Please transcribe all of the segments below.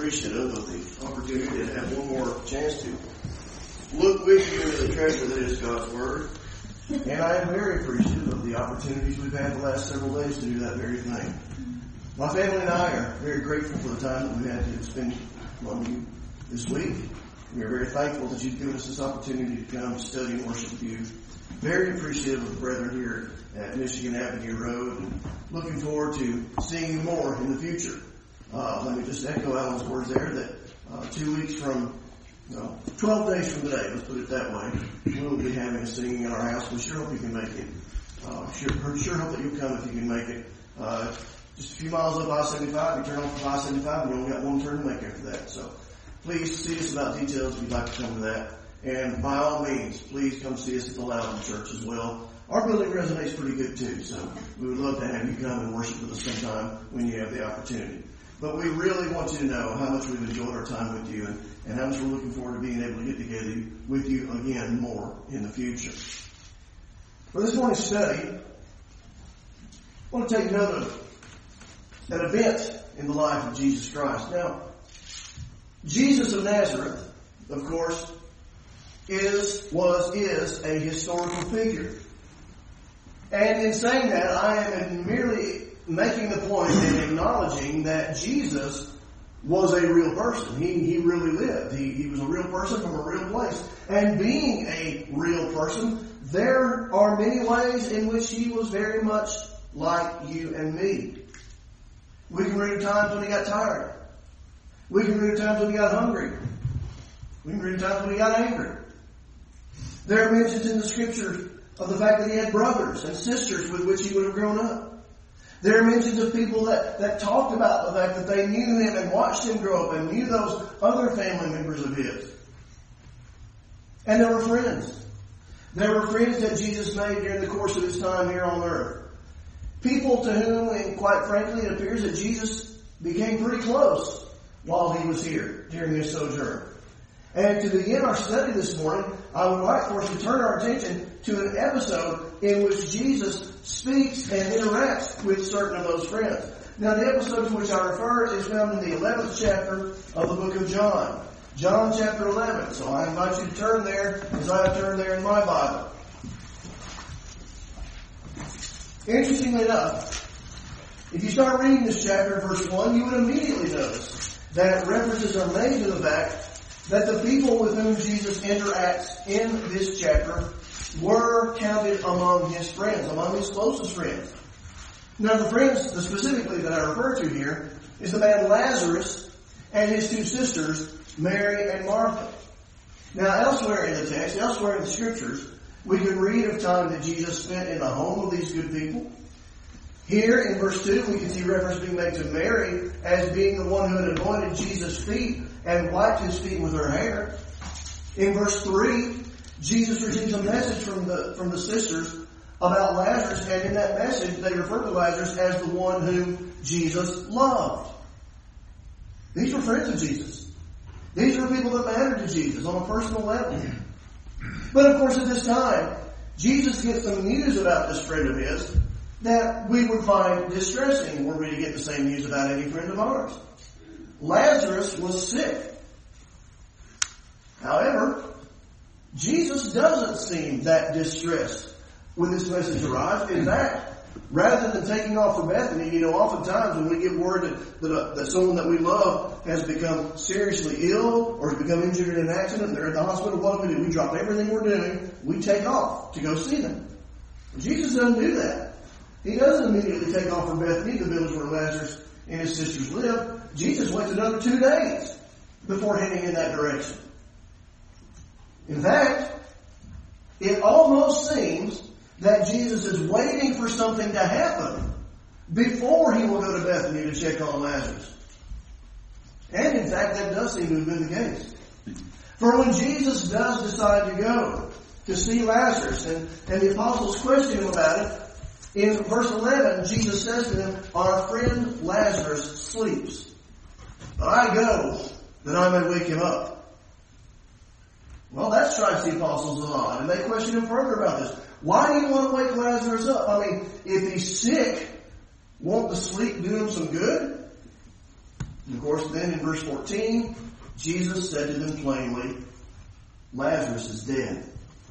appreciative of the opportunity to have one more chance to look with you into the treasure that is God's Word. And I am very appreciative of the opportunities we've had the last several days to do that very thing. My family and I are very grateful for the time that we've had to spend among you this week. We are very thankful that you've given us this opportunity to come study and worship with you. Very appreciative of the brethren here at Michigan Avenue Road, and looking forward to seeing you more in the future. Let me just echo Alan's words there that 2 weeks from, 12 days from today, let's put it that way, we'll be having a singing in our house. We sure hope you can make it. Sure hope that you'll come if you can make it. Just a few miles up I-75, you turn off of I-75 and you only got one turn to make after that. So please see us about details if you'd like to come to that. And by all means, please come see us at the Loudon Church as well. Our building resonates pretty good too, so we would love to have you come and worship with us sometime when you have the opportunity. But we really want you to know how much we've enjoyed our time with you and how much we're looking forward to being able to get together with you again more in the future. For this morning's study, I want to take note of an event in the life of Jesus Christ. Now, Jesus of Nazareth, of course, is a historical figure. And in saying that, I am merely making the point and acknowledging that Jesus was a real person. He really lived. He was a real person from a real place. And being a real person, there are many ways in which he was very much like you and me. We can read of times when he got tired. We can read of times when he got hungry. We can read of times when he got angry. There are mentions in the Scripture of the fact that he had brothers and sisters with which he would have grown up. There are mentions of people that talked about the fact that they knew him and watched him grow up and knew those other family members of his. And there were friends. There were friends that Jesus made during the course of his time here on earth. People to whom, and quite frankly, it appears that Jesus became pretty close while he was here during his sojourn. And to begin our study this morning, I would like for us to turn our attention to an episode in which Jesus speaks and interacts with certain of those friends. Now, the episode to which I refer is found in the 11th chapter of the book of John. John chapter 11. So I invite you to turn there as I have turned there in my Bible. Interestingly enough, if you start reading this chapter, verse 1, you would immediately notice that references are made to the fact that the people with whom Jesus interacts in this chapter were counted among his friends, among his closest friends. Now the friends specifically that I refer to here is the man Lazarus and his two sisters, Mary and Martha. Now elsewhere in the text, elsewhere in the Scriptures, we can read of time that Jesus spent in the home of these good people. Here in verse 2, we can see reference being made to Mary as being the one who had anointed Jesus' feet and wiped his feet with her hair. In verse 3, Jesus receives a message from the sisters about Lazarus, and in that message they refer to Lazarus as the one whom Jesus loved. These were friends of Jesus. These were people that mattered to Jesus on a personal level. But of course at this time, Jesus gets some news about this friend of his that we would find distressing were we to get the same news about any friend of ours. Lazarus was sick. However, Jesus doesn't seem that distressed when this message arrives. In fact, rather than taking off for Bethany, oftentimes when we get word that someone that we love has become seriously ill or has become injured in an accident, they're at the hospital, what do? We drop everything we're doing, we take off to go see them. Jesus doesn't do that. He doesn't immediately take off for Bethany, the village where Lazarus and his sisters live. Jesus waits another 2 days before heading in that direction. In fact, it almost seems that Jesus is waiting for something to happen before he will go to Bethany to check on Lazarus. And in fact, that does seem to have been the case. For when Jesus does decide to go to see Lazarus, and the apostles question him about it, in verse 11, Jesus says to them, "Our friend Lazarus sleeps, but I go that I may wake him up." Well, that strikes the apostles a lot, and they question him further about this. Why do you want to wake Lazarus up? I mean, if he's sick, won't the sleep do him some good? And of course, then in verse 14, Jesus said to them plainly, Lazarus is dead.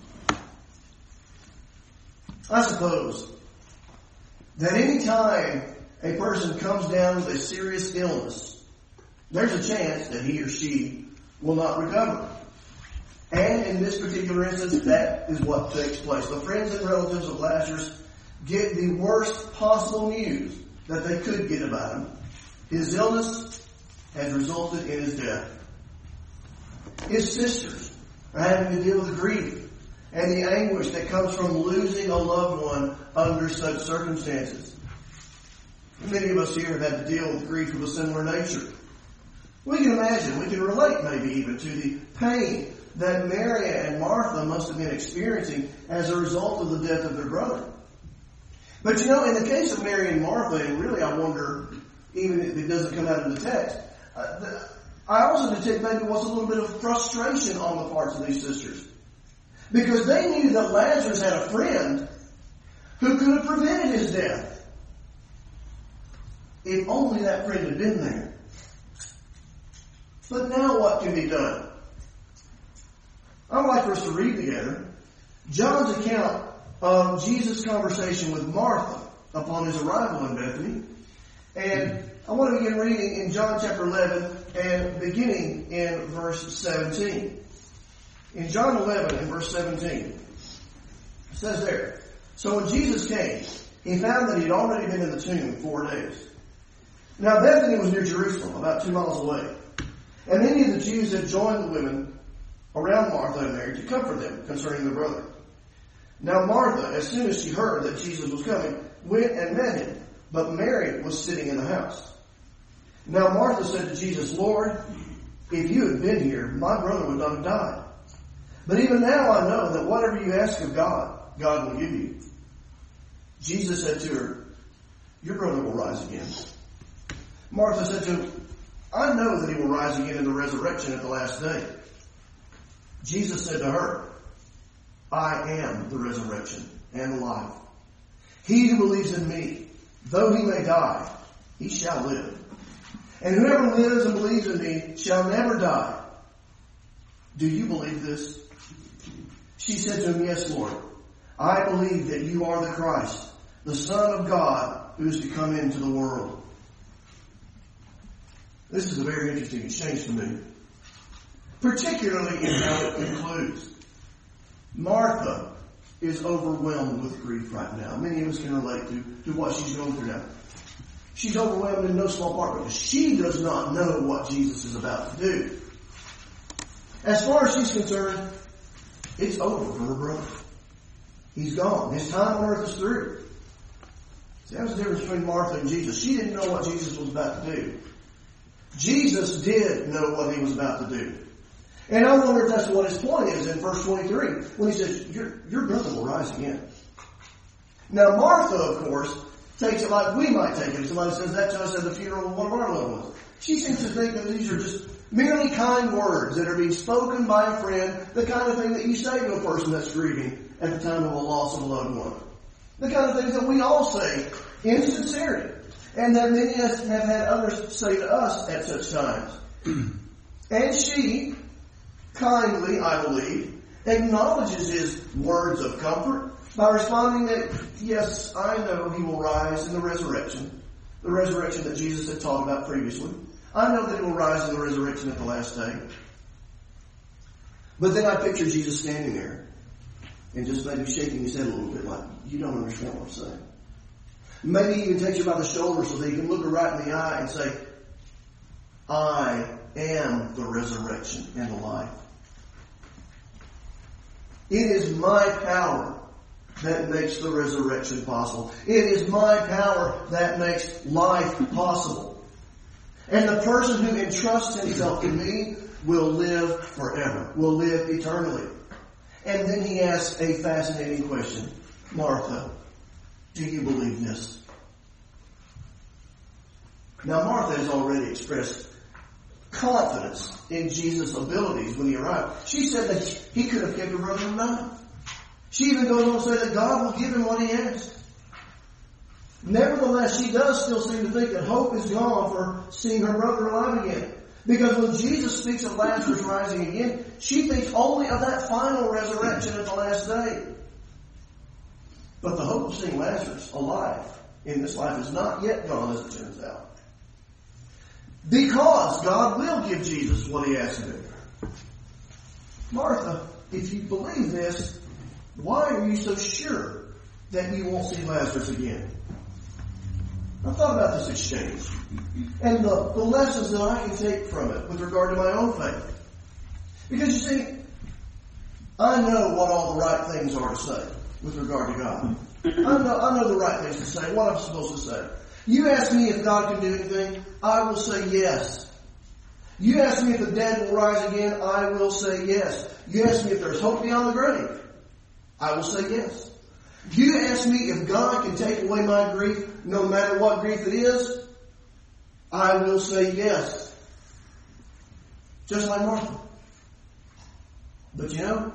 I suppose that any time a person comes down with a serious illness, there's a chance that he or she will not recover. And in this particular instance, that is what takes place. The friends and relatives of Lazarus get the worst possible news that they could get about him. His illness has resulted in his death. His sisters are having to deal with the grief and the anguish that comes from losing a loved one under such circumstances. Many of us here have had to deal with grief of a similar nature. We can imagine, we can relate maybe even to the pain that Mary and Martha must have been experiencing as a result of the death of their brother. But you know, in the case of Mary and Martha, and really I wonder, even if it doesn't come out in the text, I also detect maybe was a little bit of frustration on the parts of these sisters. Because they knew that Lazarus had a friend who could have prevented his death. If only that friend had been there. But now what can be done? I would like for us to read together John's account of Jesus' conversation with Martha upon his arrival in Bethany. And I want to begin reading in John chapter 11 and beginning in verse 17. In John 11 and verse 17, it says there, So when Jesus came, he found that he had already been in the tomb 4 days. Now Bethany was near Jerusalem, about 2 miles away. And many of the Jews had joined the women around Martha and Mary to comfort them concerning their brother. Now Martha, as soon as she heard that Jesus was coming, went and met him, but Mary was sitting in the house. Now Martha said to Jesus, Lord, if you had been here, my brother would not have died. But even now I know that whatever you ask of God, God will give you. Jesus said to her, Your brother will rise again. Martha said to him, I know that he will rise again in the resurrection at the last day. Jesus said to her, I am the resurrection and the life. He who believes in me, though he may die, he shall live. And whoever lives and believes in me shall never die. Do you believe this? She said to him, Yes, Lord. I believe that you are the Christ, the Son of God, who is to come into the world. This is a very interesting exchange to me, particularly in how it concludes. Martha is overwhelmed with grief right now. Many of us can relate to what she's going through now. She's overwhelmed in no small part because she does not know what Jesus is about to do. As far as she's concerned, it's over for her brother. He's gone. His time on earth is through. See, that was the difference between Martha and Jesus. She didn't know what Jesus was about to do. Jesus did know what he was about to do. And I wonder if that's what his point is in verse 23, when he says, your brother will rise again. Now Martha, of course, takes it like we might take it. If somebody says that to us at the funeral of one of our loved ones. She seems to think that these are just merely kind words that are being spoken by a friend, the kind of thing that you say to a person that's grieving at the time of a loss of a loved one. The kind of things that we all say in sincerity, and that many of us have had others say to us at such times. And she, kindly, I believe, acknowledges his words of comfort by responding that, yes, I know he will rise in the resurrection that Jesus had taught about previously. I know that he will rise in the resurrection at the last day. But then I picture Jesus standing there and just maybe shaking his head a little bit like, you don't understand what I'm saying. Maybe he even takes you by the shoulder so that he can look her right in the eye and say, I am the resurrection and the life. It is my power that makes the resurrection possible. It is my power that makes life possible. And the person who entrusts himself to me will live forever, will live eternally. And then he asks a fascinating question. Martha, do you believe this? Now Martha has already expressed confidence in Jesus' abilities when he arrived. She said that he could have kept her brother from dying. She even goes on to say that God will give him what he asked. Nevertheless, she does still seem to think that hope is gone for seeing her brother alive again. Because when Jesus speaks of Lazarus rising again, she thinks only of that final resurrection at the last day. But the hope of seeing Lazarus alive in this life is not yet gone, as it turns out. Because God will give Jesus what he asks of him. Martha, if you believe this, why are you so sure that you won't see Lazarus again? I thought about this exchange and the lessons that I can take from it with regard to my own faith. Because you see, I know what all the right things are to say with regard to God. I know the right things to say, what I'm supposed to say. You ask me if God can do anything, I will say yes. You ask me if the dead will rise again, I will say yes. You ask me if there's hope beyond the grave, I will say yes. You ask me if God can take away my grief, no matter what grief it is, I will say yes. Just like Martha. But you know,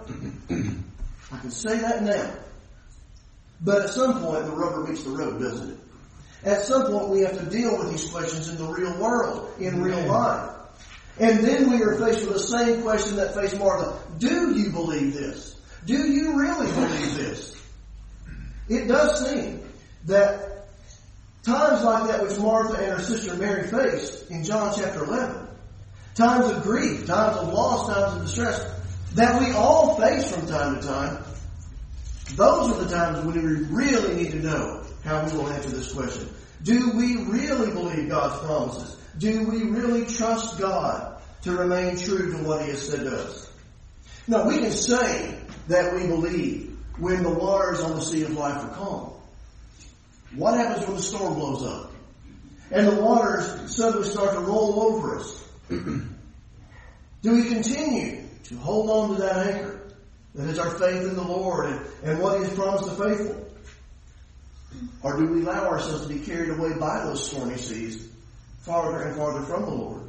I can say that now. But at some point, the rubber meets the road, doesn't it? At some point, we have to deal with these questions in the real world, in real life. And then we are faced with the same question that faced Martha. Do you believe this? Do you really believe this? It does seem that times like that which Martha and her sister Mary faced in John chapter 11, times of grief, times of loss, times of distress, that we all face from time to time, those are the times when we really need to know how we will answer this question. Do we really believe God's promises? Do we really trust God to remain true to what he has said to us? Now, we can say that we believe when the waters on the sea of life are calm. What happens when the storm blows up and the waters suddenly start to roll over us? Do we continue to hold on to that anchor that is our faith in the Lord and what he has promised the faithful? Or do we allow ourselves to be carried away by those stormy seas farther and farther from the Lord?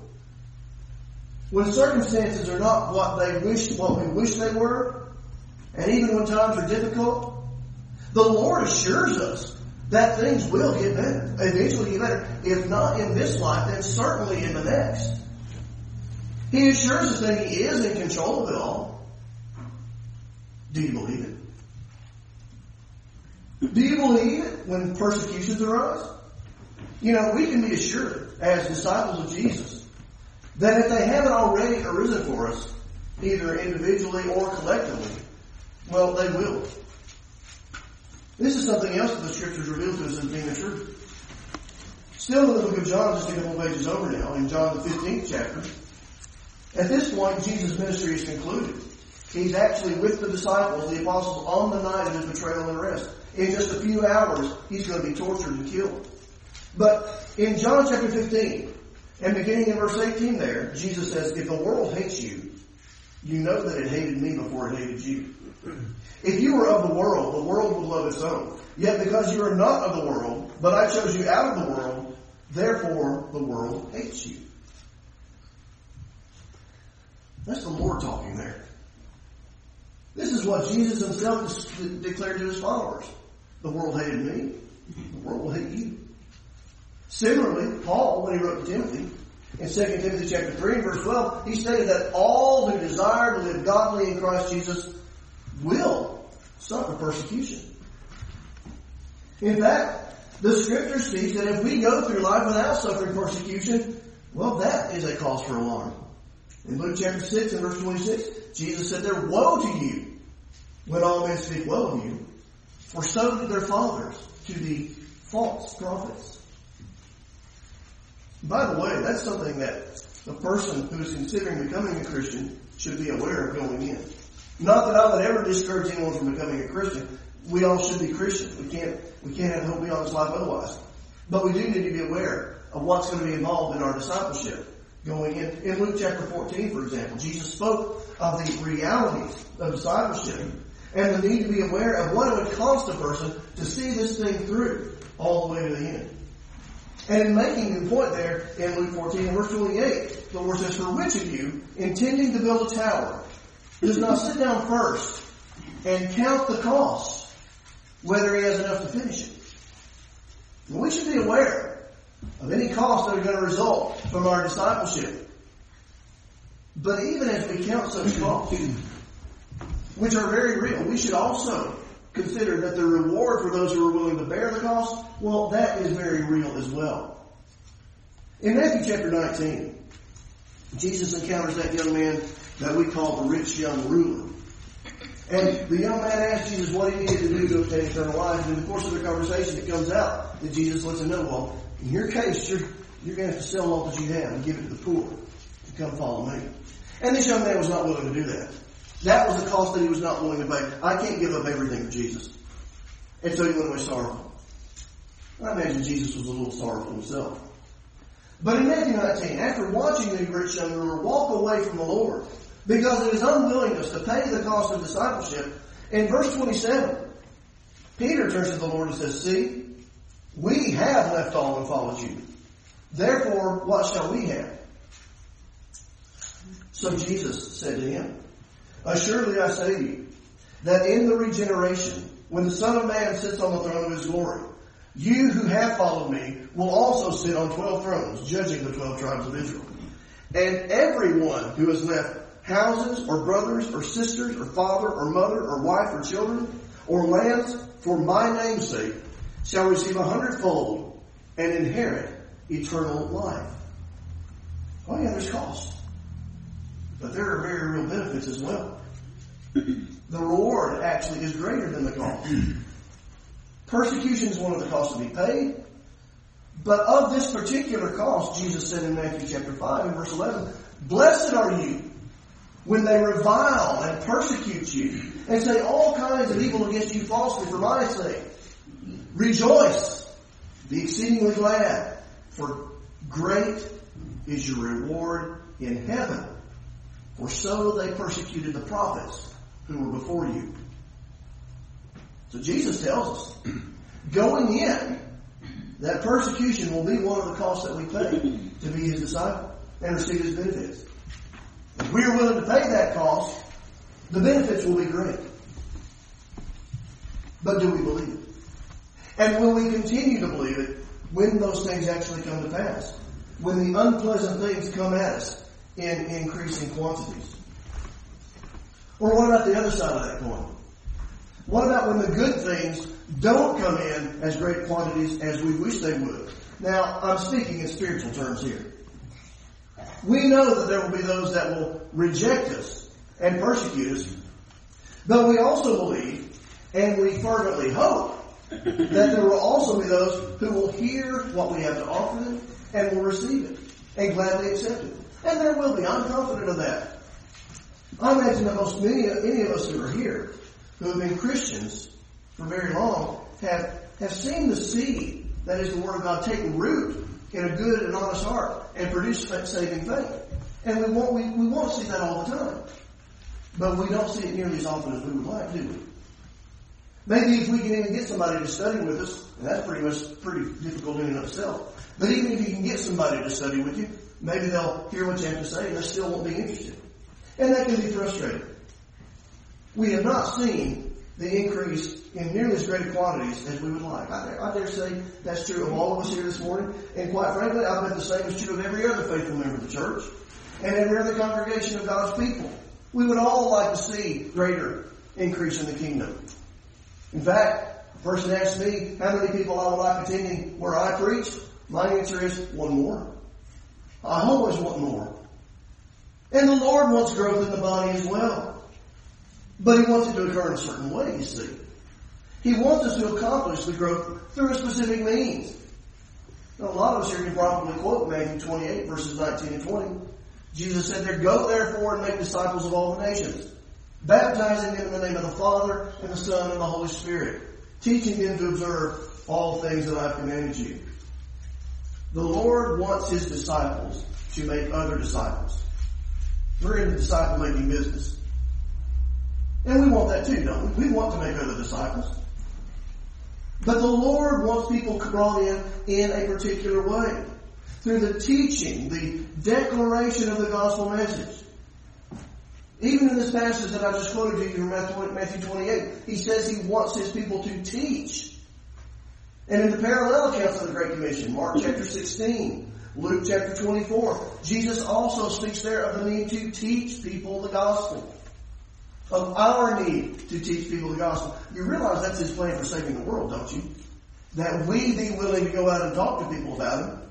When circumstances are not what we wish they were, and even when times are difficult, the Lord assures us that things will get better, eventually get better. If not in this life, then certainly in the next. He assures us that he is in control of it all. Do you believe it? Do you believe it when persecutions arise? You know, we can be assured as disciples of Jesus that if they haven't already arisen for us, either individually or collectively, well, they will. This is something else that the Scriptures reveal to us as being the truth. Still in the book of John, just a couple of pages over now, in John the 15th chapter, at this point, Jesus' ministry is concluded. He's actually with the disciples, the apostles, on the night of his betrayal and arrest. In just a few hours, he's going to be tortured and killed. But in John chapter 15, and beginning in verse 18 there, Jesus says, if the world hates you, you know that it hated me before it hated you. If you were of the world would love its own. Yet because you are not of the world, but I chose you out of the world, therefore the world hates you. That's the Lord talking there. This is what Jesus himself declared to his followers. The world hated me. The world will hate you. Similarly, Paul, when he wrote to Timothy, in 2 Timothy chapter 3 and verse 12, he stated that all who desire to live godly in Christ Jesus will suffer persecution. In fact, the Scripture speaks that if we go through life without suffering persecution, well, that is a cause for alarm. In Luke chapter 6 and verse 26, Jesus said there, woe to you when all men speak well of you, for so did their fathers to the false prophets. By the way, that's something that the person who is considering becoming a Christian should be aware of going in. Not that I would ever discourage anyone from becoming a Christian. We all should be Christians. We can't have hope beyond this life otherwise. But we do need to be aware of what's going to be involved in our discipleship going in. In Luke chapter 14, for example, Jesus spoke of the realities of discipleship and the need to be aware of what it would cost a person to see this thing through all the way to the end. And in making the point there in Luke 14 and verse 28, the Lord says, for which of you, intending to build a tower, does not sit down first and count the cost, whether he has enough to finish it? And we should be aware of any costs that are going to result from our discipleship. But even as we count such costs, which are very real, we should also consider that the reward for those who are willing to bear the cost, well, that is very real as well. In Matthew chapter 19, Jesus encounters that young man that we call the rich young ruler. And the young man asked Jesus what he needed to do to obtain eternal life. And in the course of the conversation, it comes out that Jesus lets him know, well, in your case, you're going to have to sell all that you have and give it to the poor to come follow me. And this young man was not willing to do that. That was the cost that he was not willing to pay. I can't give up everything for Jesus. And so he went away sorrowful. I imagine Jesus was a little sorrowful himself. But in Matthew 19, after watching the rich young ruler walk away from the Lord, because of his unwillingness to pay the cost of discipleship, in verse 27, Peter turns to the Lord and says, see, we have left all and followed you. Therefore, what shall we have? So Jesus said to him, assuredly I say to you, that in the regeneration, when the Son of Man sits on the throne of his glory, you who have followed me will also sit on 12 thrones, judging the 12 tribes of Israel. And everyone who has left houses or brothers or sisters or father or mother or wife or children or lands for my name's sake shall receive 100-fold and inherit eternal life. Oh yeah, there's cost. But there are very real benefits as well. The reward actually is greater than the cost. Persecution is one of the costs to be paid. But of this particular cost, Jesus said in Matthew chapter 5 and verse 11, blessed are you when they revile and persecute you and say all kinds of evil against you falsely for my sake. Rejoice, be exceedingly glad, for great is your reward in heaven. For so they persecuted the prophets who were before you. So Jesus tells us, going in, that persecution will be one of the costs that we pay to be his disciple and receive his benefits. If we are willing to pay that cost, the benefits will be great. But do we believe it? And will we continue to believe it when those things actually come to pass? When the unpleasant things come at us in increasing quantities? Or what about the other side of that coin? What about when the good things don't come in as great quantities as we wish they would? Now, I'm speaking in spiritual terms here. We know that there will be those that will reject us and persecute us, but we also believe, and we fervently hope, that there will also be those who will hear what we have to offer them and will receive it and gladly accept it. And there will be. I'm confident of that. I imagine that any of us who are here, who have been Christians for very long, have seen the seed, that is the Word of God, take root in a good and honest heart and produce saving faith. And we want to see that all the time. But we don't see it nearly as often as we would like, do we? Maybe if we can even get somebody to study with us, and that's pretty difficult in and of itself. But even if you can get somebody to study with you, maybe they'll hear what you have to say and they still won't be interested. And that can be frustrating. We have not seen the increase in nearly as great quantities as we would like. I dare say that's true of all of us here this morning. And quite frankly, I bet the same is true of every other faithful member of the church and every other congregation of God's people. We would all like to see greater increase in the kingdom. In fact, a person asks me how many people I would like attending where I preach. My answer is one more. I always want more. And the Lord wants growth in the body as well. But He wants it to occur in a certain way, you see. He wants us to accomplish the growth through a specific means. Now, a lot of us here can probably quote Matthew 28, verses 19 and 20. Jesus said there, "Go therefore and make disciples of all the nations, baptizing them in the name of the Father and the Son and the Holy Spirit, teaching them to observe all things that I have commanded you." The Lord wants His disciples to make other disciples. We're in the disciple-making business. And we want that too, don't we? We want to make other disciples. But the Lord wants people brought in a particular way. Through the teaching, the declaration of the gospel message. Even in this passage that I just quoted to you from Matthew 28, He says He wants His people to teach. And in the parallel accounts of the Great Commission, Mark chapter 16, Luke chapter 24, Jesus also speaks there of the need to teach people the gospel. Of our need to teach people the gospel. You realize that's His plan for saving the world, don't you? That we be willing to go out and talk to people about Him.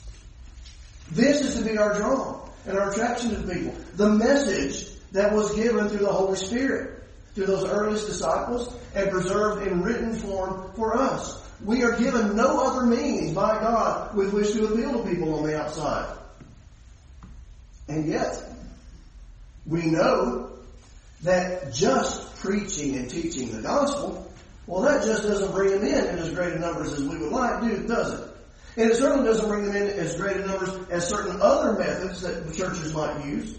This is to be our draw and our attraction to people. The message that was given through the Holy Spirit, through those earliest disciples, and preserved in written form for us. We are given no other means by God with which to appeal to people on the outside. And yet, we know that just preaching and teaching the gospel, well, that just doesn't bring them in as great a numbers as we would like, does it? And it certainly doesn't bring them in as great a numbers as certain other methods that the churches might use.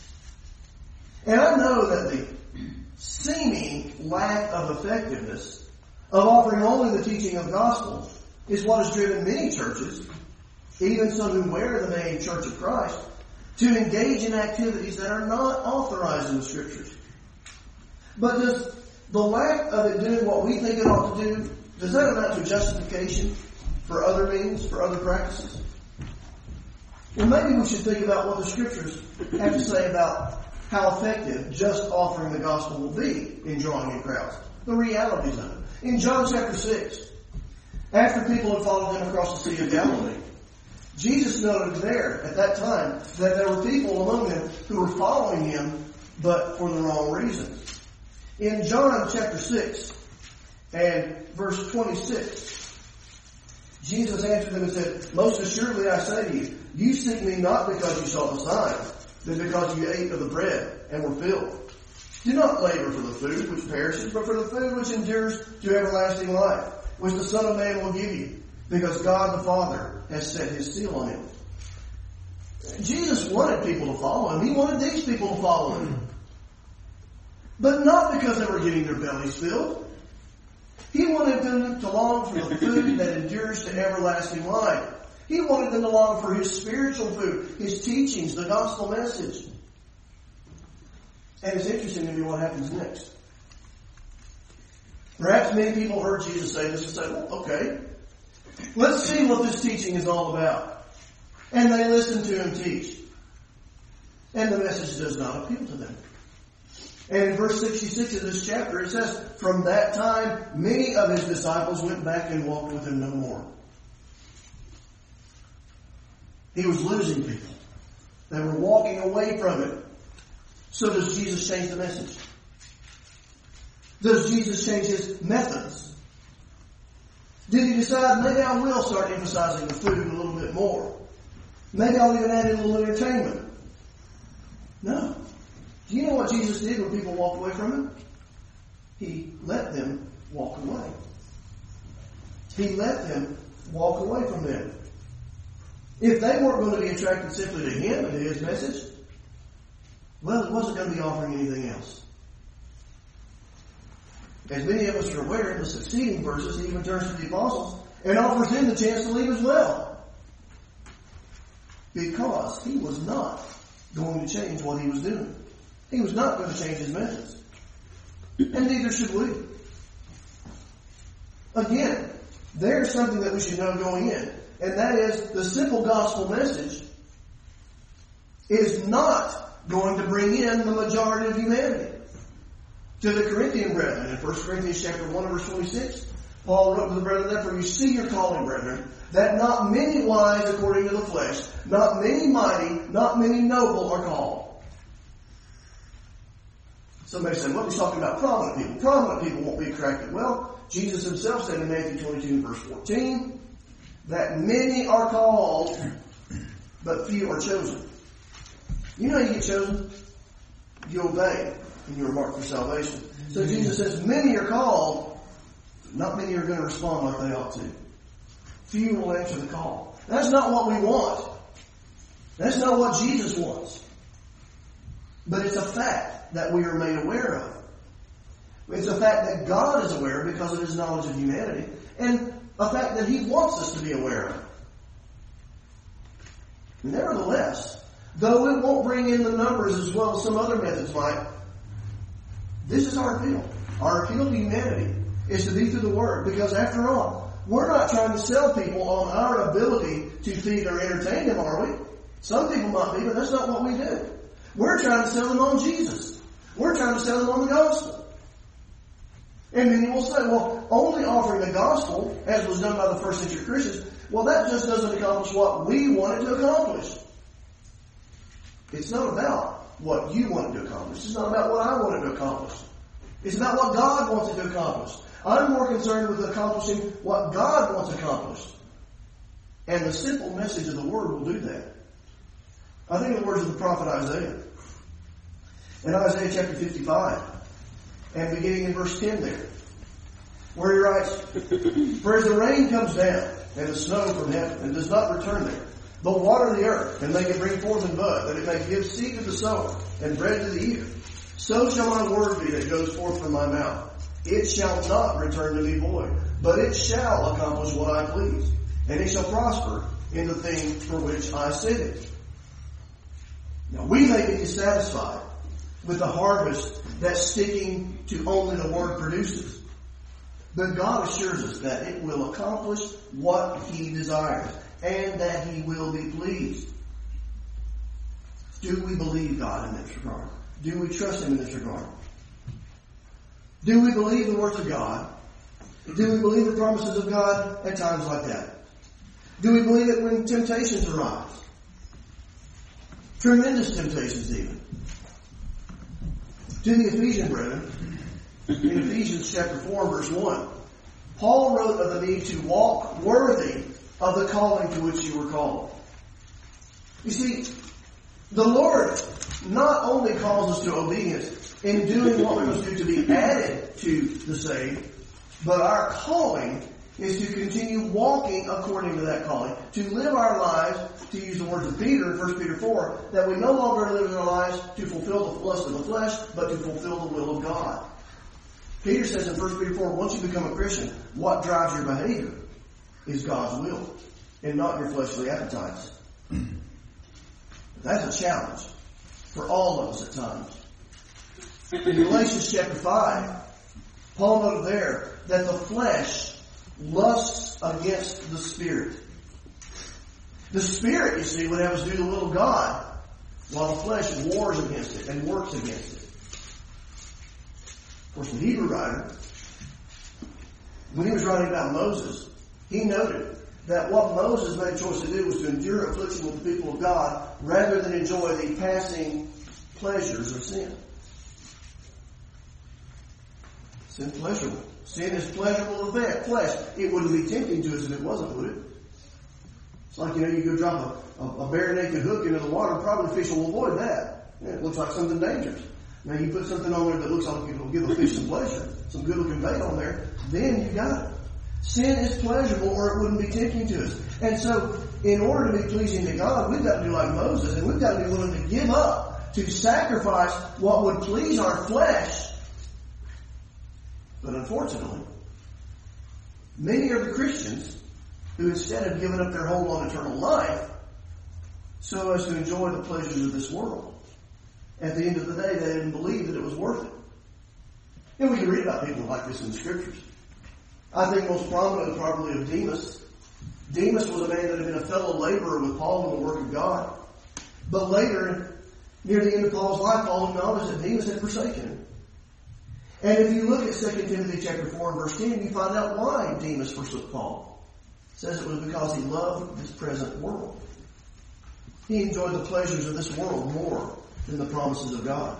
And I know that the seeming lack of effectiveness of offering only the teaching of gospel is what has driven many churches, even some who wear the name Church of Christ, to engage in activities that are not authorized in the Scriptures. But does the lack of it doing what we think it ought to do, does that amount to justification for other means, for other practices? Well, maybe we should think about what the Scriptures have to say about how effective just offering the gospel will be in drawing in crowds. The realities of it. In John chapter 6, after people had followed Him across the Sea of Galilee, Jesus noted there at that time that there were people among them who were following Him, but for the wrong reasons. In John chapter 6 and verse 26, Jesus answered them and said, "Most assuredly I say to you, you seek me not because you saw the signs, but because you ate of the bread and were filled. Do not labor for the food which perishes, but for the food which endures to everlasting life, which the Son of Man will give you, because God the Father has set His seal on Him." Jesus wanted people to follow Him. He wanted these people to follow Him. But not because they were getting their bellies filled. He wanted them to long for the food that endures to everlasting life. He wanted them to long for His spiritual food, His teachings, the gospel message. And it's interesting to me what happens next. Perhaps many people heard Jesus say this and said, "Well, okay, let's see what this teaching is all about." And they listened to Him teach. And the message does not appeal to them. And in verse 66 of this chapter it says, "From that time many of His disciples went back and walked with Him no more." He was losing people. They were walking away from it. So does Jesus change the message? Does Jesus change His methods? Did He decide, maybe I will start emphasizing the food a little bit more? Maybe I'll even add in a little entertainment? No. Do you know what Jesus did when people walked away from Him? He let them walk away. He let them walk away from them. If they weren't going to be attracted simply to Him and to His message, well, He wasn't going to be offering anything else. As many of us are aware, in the succeeding verses, He even turns to the apostles and offers them the chance to leave as well. Because He was not going to change what He was doing. He was not going to change His methods. And neither should we. Again, there's something that we should know going in. And that is the simple gospel message is not going to bring in the majority of humanity. To the Corinthian brethren, in 1 Corinthians chapter 1 verse 26, Paul wrote to the brethren, "Therefore you see your calling, brethren, that not many wise according to the flesh, not many mighty, not many noble are called." Somebody said, well, he's talking about prominent people. Prominent people won't be attracted. Well, Jesus Himself said in Matthew 22 verse 14, that many are called, but few are chosen. You know how you get chosen? You obey, and you are marked for salvation. So Jesus says, many are called, not many are going to respond like they ought to. Few will answer the call. That's not what we want. That's not what Jesus wants. But it's a fact that we are made aware of. It's a fact that God is aware of because of His knowledge of humanity, and a fact that He wants us to be aware of. Nevertheless, though it won't bring in the numbers as well as some other methods might, this is our appeal. Our appeal to humanity is to be through the Word, because after all, we're not trying to sell people on our ability to feed or entertain them, are we? Some people might be, but that's not what we do. We're trying to sell them on Jesus. We're trying to sell them on the gospel. And then you will say, well, only offering the gospel, as was done by the first century Christians, well, that just doesn't accomplish what we wanted to accomplish. It's not about what you wanted to accomplish. It's not about what I wanted to accomplish. It's about what God wanted to accomplish. I'm more concerned with accomplishing what God wants accomplished. And the simple message of the Word will do that. I think of the words of the prophet Isaiah. In Isaiah chapter 55, and beginning in verse 10 there, where he writes, "For as the rain comes down, and the snow from heaven, and does not return there, but water the earth, and make it bring forth and bud, that it may give seed to the sower, and bread to the eater, so shall my word be that goes forth from my mouth. It shall not return to me void, but it shall accomplish what I please, and it shall prosper in the thing for which I sent it." Now, we may be dissatisfied with the harvest that's sticking to only the Word produces. But God assures us that it will accomplish what He desires, and that He will be pleased. Do we believe God in this regard? Do we trust Him in this regard? Do we believe the words of God? Do we believe the promises of God at times like that? Do we believe it when temptations arise? Tremendous temptations even. To the Ephesian brethren, in Ephesians chapter 4 verse 1, Paul wrote of the need to walk worthy of the calling to which you were called. You see, the Lord not only calls us to obedience in doing what we must do to be added to the saved, but our calling is to continue walking according to that calling. To live our lives, to use the words of Peter in 1 Peter 4, that we no longer live our lives to fulfill the lust of the flesh, but to fulfill the will of God. Peter says in 1 Peter 4, once you become a Christian, what drives your behavior is God's will, and not your fleshly appetites. That's a challenge for all of us at times. In Galatians chapter 5, Paul noted there that the flesh lusts against the Spirit. The Spirit, you see, would have us do the will of God, while the flesh wars against it and works against it. Of course, the Hebrew writer, when he was writing about Moses, he noted that what Moses made a choice to do was to endure affliction with the people of God rather than enjoy the passing pleasures of sin. Sin pleasurable. Sin is pleasurable to the flesh. It wouldn't be tempting to us if it wasn't, would it? It's like, you go drop a bare naked hook into the water, probably fish will avoid that. It looks like something dangerous. Now you put something on there that looks like it'll give a fish some pleasure, some good looking bait on there, then you got it. Sin is pleasurable or it wouldn't be tempting to us. And so, in order to be pleasing to God, we've got to do like Moses, and we've got to be willing to give up, to sacrifice what would please our flesh. But unfortunately, many are the Christians who instead have given up their hold on eternal life so as to enjoy the pleasures of this world. At the end of the day, they didn't believe that it was worth it. And we can read about people like this in the Scriptures. I think most prominent probably of Demas. Demas was a man that had been a fellow laborer with Paul in the work of God. But later, near the end of Paul's life, Paul acknowledged that Demas had forsaken him. And if you look at 2 Timothy chapter 4 and verse 10, you find out why Demas forsook Paul. It says it was because he loved this present world. He enjoyed the pleasures of this world more than the promises of God.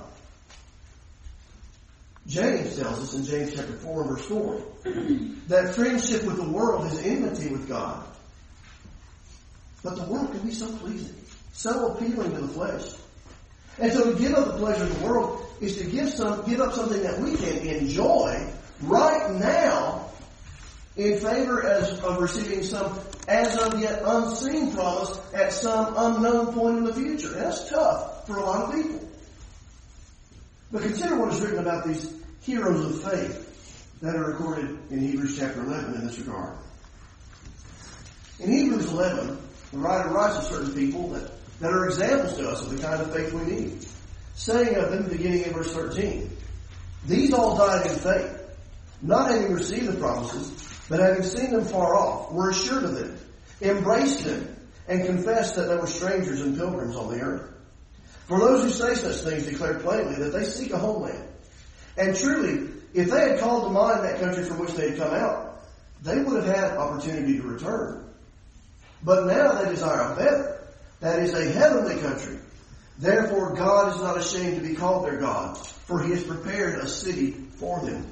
James tells us in James chapter 4 verse 4 that friendship with the world is enmity with God. But the world can be so pleasing, so appealing to the flesh. And so to give up the pleasure of the world is to give up something that we can enjoy right now in favor of receiving some as of yet unseen promise at some unknown point in the future. That's tough for a lot of people. But consider what is written about these heroes of faith that are recorded in Hebrews chapter 11 in this regard. In Hebrews 11, the writer writes of certain people that are examples to us of the kind of faith we need. Saying of them, beginning in verse 13, these all died in faith, not having received the promises, But having seen them far off, were assured of them, embraced them, and confessed that they were strangers and pilgrims on the earth. For those who say such things declare plainly that they seek a homeland. And truly, if they had called to mind that country from which they had come out, they would have had opportunity to return. But now they desire a better, that is a heavenly country. Therefore God is not ashamed to be called their God, for he has prepared a city for them.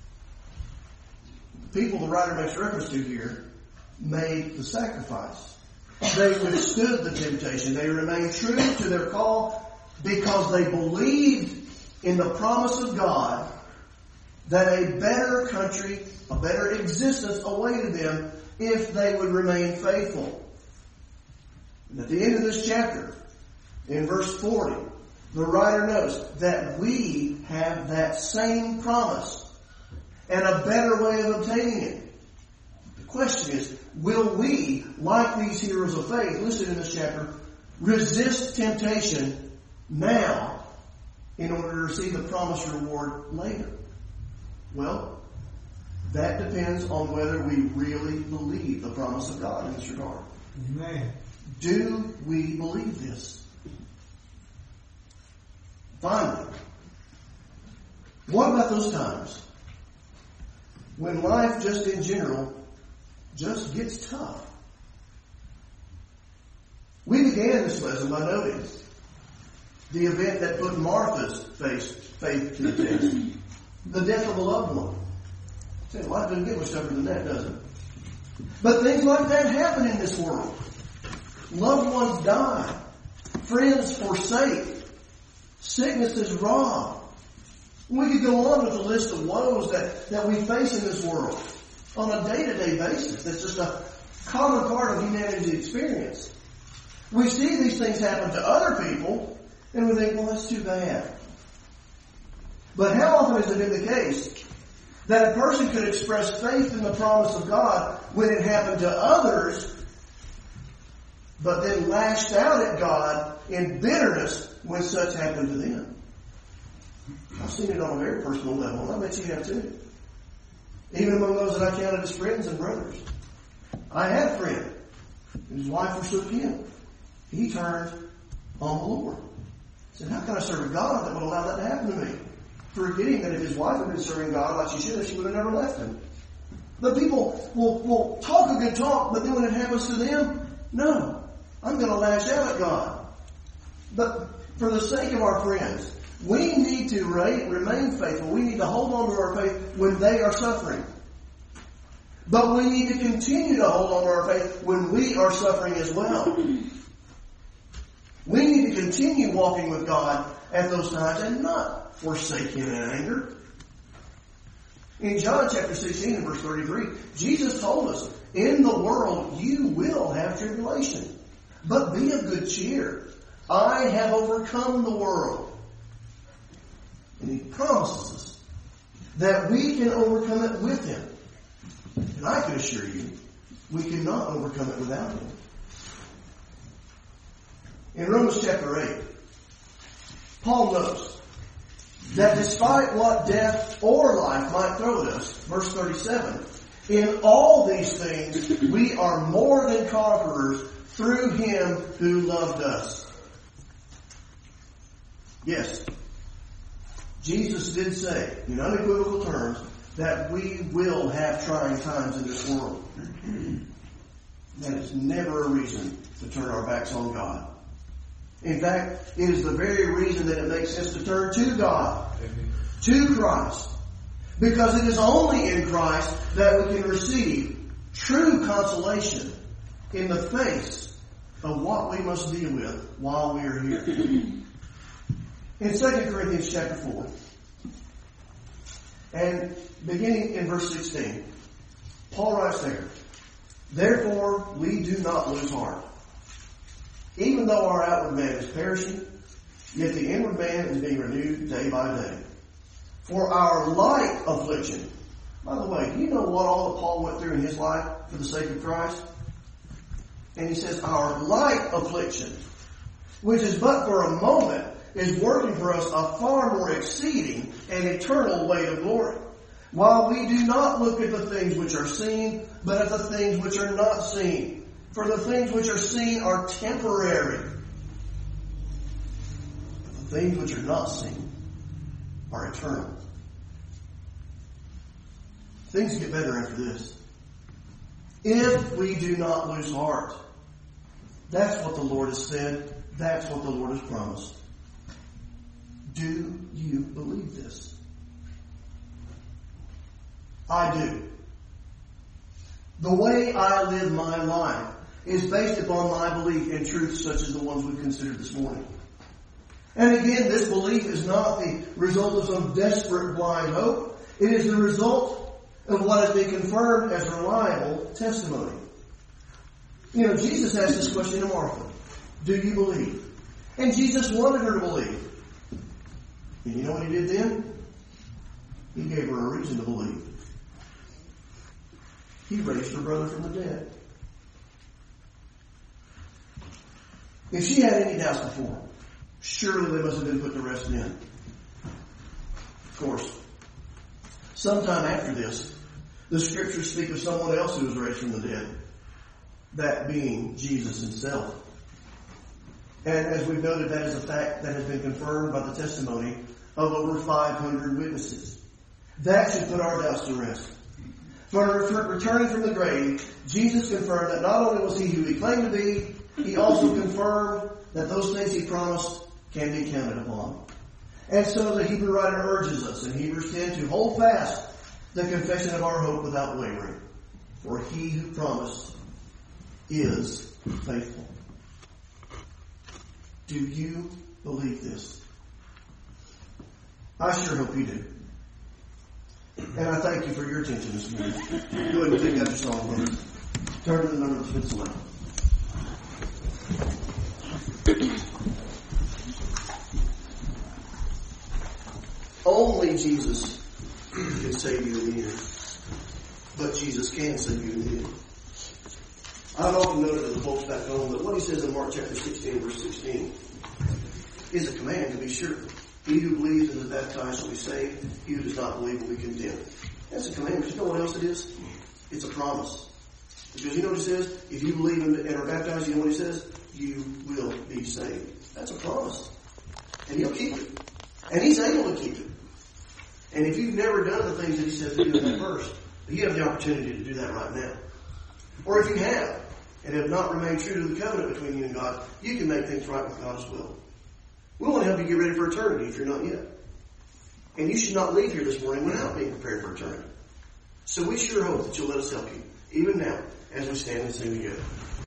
The people the writer makes reference to here made the sacrifice. They withstood the temptation. They remained true to their call because they believed in the promise of God that a better country, a better existence awaited them if they would remain faithful. And at the end of this chapter, in verse 40, the writer notes that we have that same promise and a better way of obtaining it. The question is, will we, like these heroes of faith listed in this chapter, resist temptation now in order to receive the promised reward later? Well, that depends on whether we really believe the promise of God in this regard. Amen. Do we believe this? Finally, what about those times when life just in general just gets tough? We began this lesson by noting the event that put Martha's faith to the test. The death of a loved one. Say, life doesn't get much tougher than that, does it? But things like that happen in this world. Loved ones die. Friends forsake. Sickness is robbed. We could go on with a list of woes that we face in this world on a day-to-day basis. That's just a common part of humanity's experience. We see these things happen to other people, and we think, well, that's too bad. But how often has it been the case that a person could express faith in the promise of God when it happened to others, but then lashed out at God in bitterness when such happened to them? I've seen it on a very personal level, and I bet you have too. Even among those that I counted as friends and brothers. I had a friend, and his wife forsook him. He turned on the Lord. He said, how can I serve a God that would allow that to happen to me? Forgetting that if his wife had been serving God like she should have, she would have never left him. But people will talk a good talk, but then when it happens to them, no, I'm going to lash out at God. But for the sake of our friends, we need to remain faithful. We need to hold on to our faith when they are suffering. But we need to continue to hold on to our faith when we are suffering as well. We need to continue walking with God at those times and not forsake him in anger. In John chapter 16 and verse 33, Jesus told us, in the world you will have tribulation, but be of good cheer. I have overcome the world. And he promises us that we can overcome it with him. And I can assure you, we cannot overcome it without him. In Romans chapter 8, Paul notes that despite what death or life might throw at us, verse 37, in all these things we are more than conquerors through him who loved us. Yes, Jesus did say, in unequivocal terms, that we will have trying times in this world. That is never a reason to turn our backs on God. In fact, it is the very reason that it makes sense to turn to God, to Christ. Because it is only in Christ that we can receive true consolation in the face of what we must deal with while we are here. In 2 Corinthians chapter 4, and beginning in verse 16, Paul writes there, therefore we do not lose heart. Even though our outward man is perishing, yet the inward man is being renewed day by day. For our light affliction. By the way, do you know what all that Paul went through in his life for the sake of Christ? And he says, our light affliction, which is but for a moment, is working for us a far more exceeding and eternal weight of glory. While we do not look at the things which are seen, but at the things which are not seen. For the things which are seen are temporary. But the things which are not seen are eternal. Things get better after this. If we do not lose heart. That's what the Lord has said. That's what the Lord has promised. Do you believe this? I do. The way I live my life is based upon my belief in truths such as the ones we've considered this morning. And again, this belief is not the result of some desperate blind hope. It is the result of what has been confirmed as reliable testimony. You know, Jesus asked this question to Martha. Do you believe? And Jesus wanted her to believe. And you know what he did then? He gave her a reason to believe. He raised her brother from the dead. If she had any doubts before, surely they must have been put to rest then. Of course, sometime after this, the scriptures speak of someone else who was raised from the dead. That being Jesus himself. And as we've noted, that is a fact that has been confirmed by the testimony of over 500 witnesses. That should put our doubts to rest. For returning from the grave, Jesus confirmed that not only was he who he claimed to be, he also confirmed that those things he promised can be counted upon. And so the Hebrew writer urges us in Hebrews 10 to hold fast the confession of our hope without wavering. For he who promised is faithful. Do you believe this? I sure hope you do. And I thank you for your attention this morning. Go ahead and take out your song, brother. Turn to the number that's been selected. Only Jesus can save you in the end. But Jesus can save you in the end. I've often noted to the folks back home that what he says in Mark chapter 16, verse 16, is a command to be sure. He who believes and is baptized will be saved. He who does not believe will be condemned. That's a command. But you know what else it is? It's a promise. Because you know what he says? If you believe and are baptized, you know what he says? You will be saved. That's a promise. And he'll keep it. And he's able to keep it. And if you've never done the things that he said to do in that verse, you have the opportunity to do that right now. Or if you have, and have not remained true to the covenant between you and God, you can make things right with God as well. We want to help you get ready for eternity if you're not yet. And you should not leave here this morning without being prepared for eternity. So we sure hope that you'll let us help you, even now, as we stand and sing together.